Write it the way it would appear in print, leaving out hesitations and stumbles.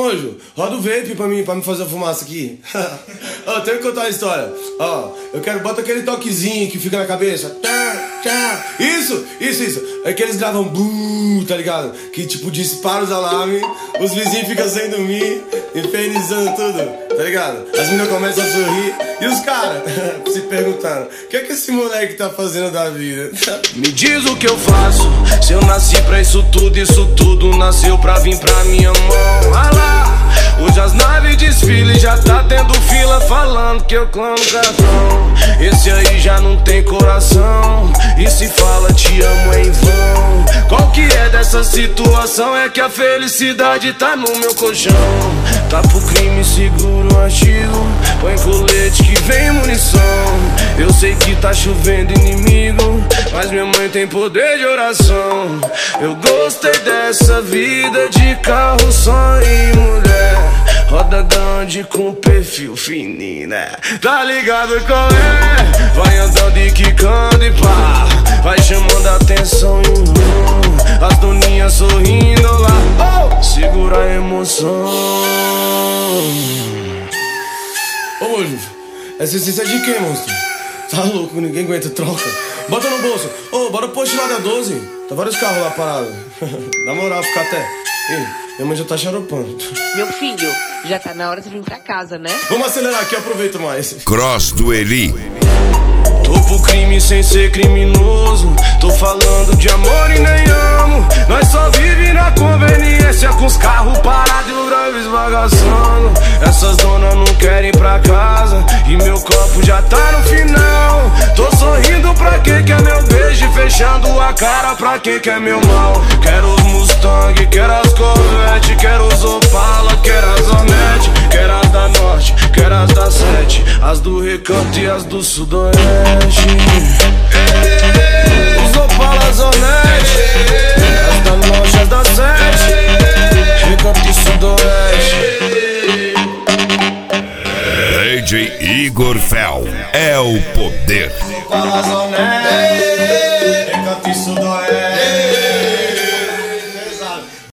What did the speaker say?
Mojo, roda o vape pra mim fazer a fumaça aqui. Ó, tenho que contar uma história. Ó, eu quero, bota aquele toquezinho que fica na cabeça. Isso. É que eles gravam buu, tá ligado? Que tipo dispara os alarmes, os vizinhos ficam sem dormir, infernizando tudo, tá ligado? As meninas começam a sorrir e os caras se perguntando: o que é que esse moleque tá fazendo da vida? Me diz o que eu faço, se eu nasci pra isso tudo nasceu pra vir pra minha mão. Ah lá, hoje as naves desfilam, já tá tendo fila falando que eu clamo cartão. Esse aí já não tem coração, e se fala te amo é em vão. Qual que é dessa situação? É que a felicidade tá no meu colchão. Tá pro crime, seguro o artigo, põe colete que vem munição. Eu sei que tá chovendo inimigo, mas minha mãe tem poder de oração. Eu gostei dessa vida de carro, som e mulher, roda grande com perfil fininho, né? Tá ligado qual é? Vai andando e quicando e pá, vai chamando a atenção as doninhas sorrindo lá. Oh, segura a emoção. Ô Mojo, essa essência é de quem, monstro? Tá louco, ninguém aguenta, troca. Bota no bolso. Ô, bora pro posto lá da 12. Tá vários carros lá parados. Na moral, fica até. Ei, minha mãe já tá xaropando. Meu filho, já tá na hora de vir pra casa, né? Vamos acelerar aqui, aproveito mais. Cross do Eli. Tô pro crime sem ser criminoso, tô falando de amor e nem amo. Nós só vive na conveniência, com os carros parados e o drive esbagaçando. Essas donas não querem ir pra casa e meu copo já tá no final. Tô sorrindo pra quem quer meu beijo e fechando a cara pra quem quer meu mal. Quero os Mustang, quero as Corvette, quero os Opala, quero as Hornet, quero as da Norte, quero as da 7, as do Recanto e as do Sudoeste. Os Opalas Hornet, as da Norte, as da 7, Recanto e Sudoeste. DJ Igor Fel é o poder. Opalas Hornet.